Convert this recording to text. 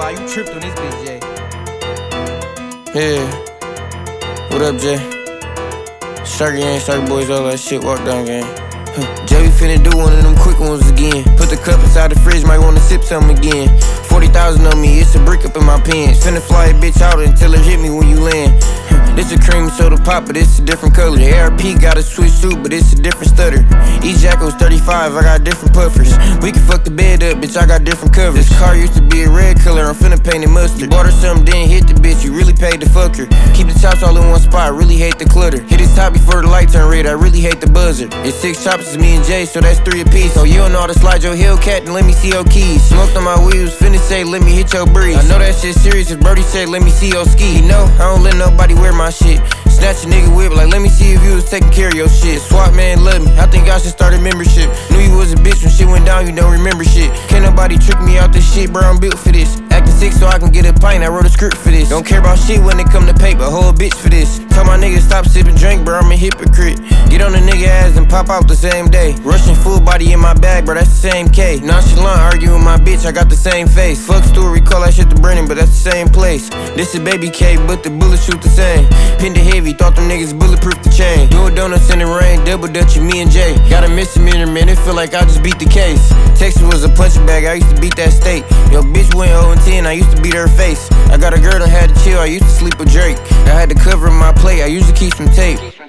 Nah, you tripped on this bitch, Jay. Yeah. What up, Jay? Shark gang, shark boys, all that shit, walk down gang. Jay, we finna do one of them quick ones again. Put the cup inside the fridge, might wanna sip something again. 40,000 on me, it's a brick up in my pants. Finna fly a bitch out until it hit me when you land. This a cream soda pop, but it's a different color. The ARP got a switch too, but it's a different stutter. Each Jacko's 35, I got different puffers. We can fuck the bed up, bitch, I got different covers. This car used to be a red color, I'm finna paint it mustard. You bought her something, didn't hit the bitch, you really paid to fuck her. Keep the chops all in one spot, really hate the clutter. Hit his top before the light turn red, I really hate the buzzer. It's 6 chops, it's me and Jay, so that's 3 apiece. Oh, you don't know how to slide your Hellcat, then let me see your keys. Smoked on my wheels, finna say, let me hit your breeze. I know that shit serious, if Brody said, let me see your ski. You know, I don't let nobody wear my shit. Snatch a nigga whip, like let me see if you was taking care of your shit. Swap man love me, I think I should start a membership. Knew you was a bitch when shit went down, you don't remember shit. Can't nobody trick me out this shit, bro, I'm built for this. Acting sick so I can get a pint, I wrote a script for this. Don't care about shit when it come to paper, whole bitch for this. Tell my niggas stop sipping drink, bro, I'm a hypocrite. Get on a nigga ass and pop out the same day. Russian full body in my bag, bro, that's the same K. Nonchalant arguing with my bitch, I got the same face. Fuck story, call that shit to Brennan, but that's the same place. This a baby K, but the bullets shoot the same. Pinned it heavy, thought them niggas bulletproof the chain. Doing donuts in the rain, double dutching me and Jay. Got a misdemeanor, man, it feel like I just beat the case. Texas was a punching bag, I used to beat that state. Yo, bitch went 0-10, I used to beat her face. I got a girl that had to chill, I used to sleep with Drake. I had to cover my plate, I used to keep some tape.